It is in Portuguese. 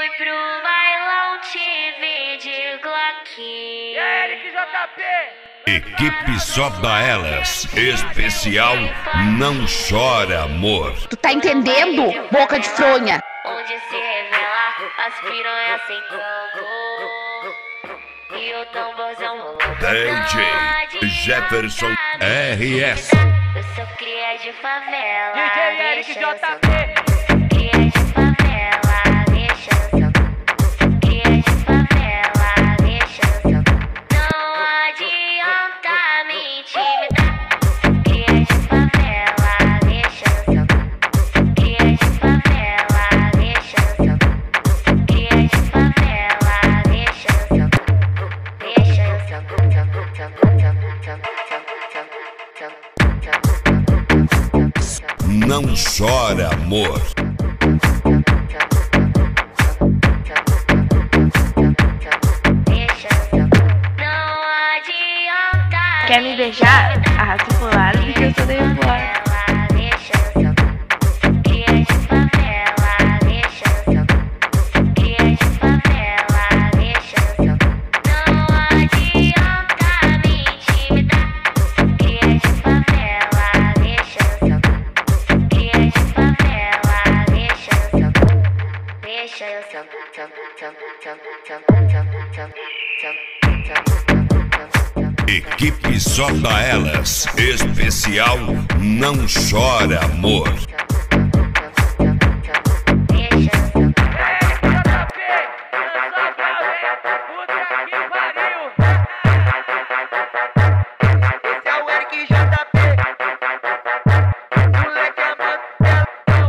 Fui pro bailão, te vi de Glock. E aí, Eric JP? Equipe só da Elas, especial Não Chora Amor. Tu tá entendendo, boca de fronha? Onde se revela as piranhas sentando e o tamborzão rolando. DJ Jefferson RS. Eu sou cria de favela. DJ Eric deixa eu JP. cria de favela, deixa eu só. Cria de favela, deixa eu só. Não adianta me intimidar. Cria de favela, deixa eu só. Cria de favela, deixa eu só. Cria de favela, deixa eu só. Deixa eu só. Não chora amor. Quer me beijar? Arrasta pro lado porque eu sou da Revoar. Equipe só da Elas, especial Não Chora Amor.